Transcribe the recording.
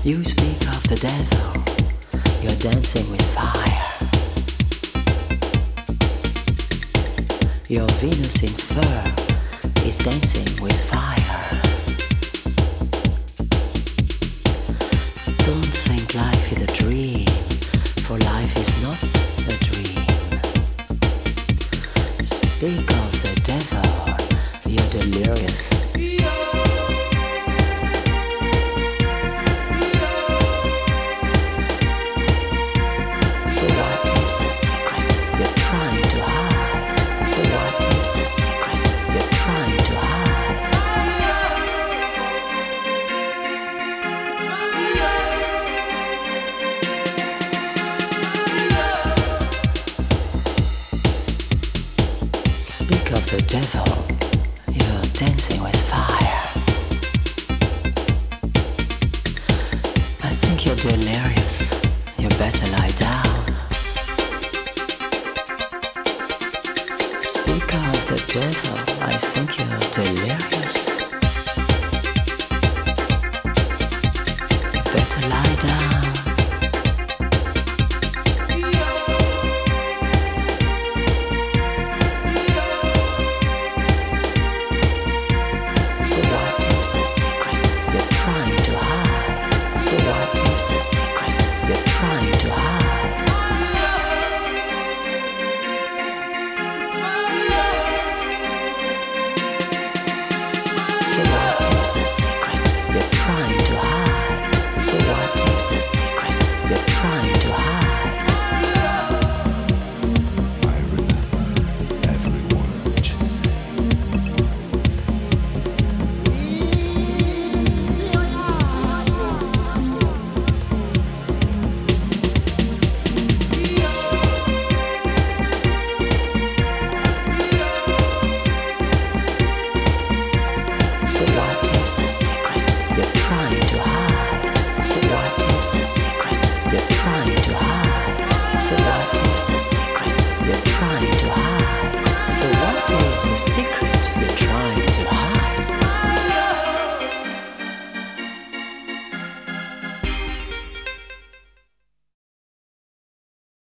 You speak of the devil, you're dancing with fire. Your Venus in fur is dancing with fire. Don't think life is a dream, for life is not a dream. Speak of the devil, you're delirious. So what is the secret you're trying to hide? So what is the secret you're trying to hide? Speak of the devil, you're dancing with fire. I think you're delirious, you better lie down. Speak of the devil, I think you're delirious. You better lie down. So what is the secret you're trying to hide? So what is the secret you're trying to hide? So what is the secret you're trying to hide? So what is the secret you're trying to hide? I remember every word you say. So what is the secret you're trying to hide? So what is the secret you're trying